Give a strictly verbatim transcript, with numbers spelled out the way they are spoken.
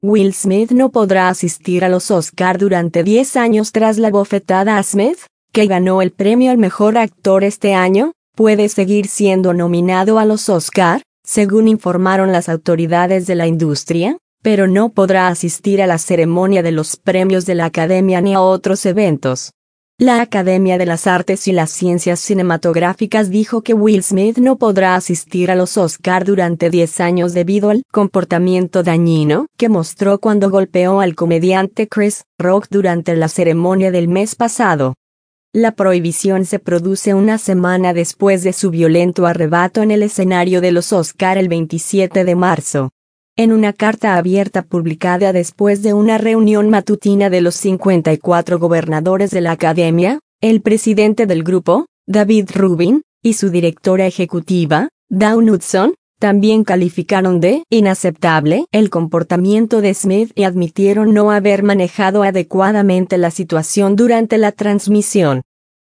Will Smith no podrá asistir a los Oscar durante diez años tras la bofetada a Smith, que ganó el premio al mejor actor este año. Puede seguir siendo nominado a los Oscar, según informaron las autoridades de la industria, pero no podrá asistir a la ceremonia de los premios de la Academia ni a otros eventos. La Academia de las Artes y las Ciencias Cinematográficas dijo que Will Smith no podrá asistir a los Oscar durante diez años debido al comportamiento dañino que mostró cuando golpeó al comediante Chris Rock durante la ceremonia del mes pasado. La prohibición se produce una semana después de su violento arrebato en el escenario de los Oscar el veintisiete de marzo. En una carta abierta publicada después de una reunión matutina de los cincuenta y cuatro gobernadores de la Academia, el presidente del grupo, David Rubin, y su directora ejecutiva, Dawn Hudson, también calificaron de inaceptable el comportamiento de Smith y admitieron no haber manejado adecuadamente la situación durante la transmisión.